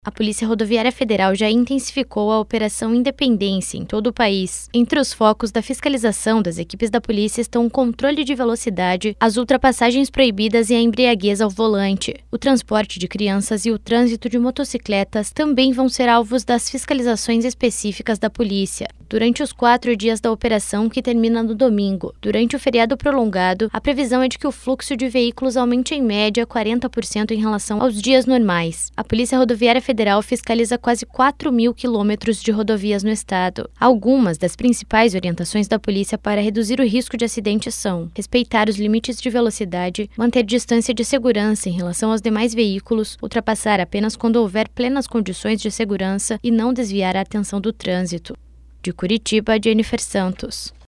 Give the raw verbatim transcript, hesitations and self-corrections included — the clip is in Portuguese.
A Polícia Rodoviária Federal já intensificou a Operação Independência em todo o país. Entre os focos da fiscalização das equipes da polícia estão o controle de velocidade, as ultrapassagens proibidas e a embriaguez ao volante. O transporte de crianças e o trânsito de motocicletas também vão ser alvos das fiscalizações específicas da polícia. Durante os quatro dias da operação, que termina no domingo, durante o feriado prolongado, a previsão é de que o fluxo de veículos aumente em média quarenta por cento em relação aos dias normais. A Polícia Rodoviária Federal fiscaliza quase quatro mil quilômetros de rodovias no estado. Algumas das principais orientações da polícia para reduzir o risco de acidentes são respeitar os limites de velocidade, manter distância de segurança em relação aos demais veículos, ultrapassar apenas quando houver plenas condições de segurança e não desviar a atenção do trânsito. De Curitiba, Jennifer Santos.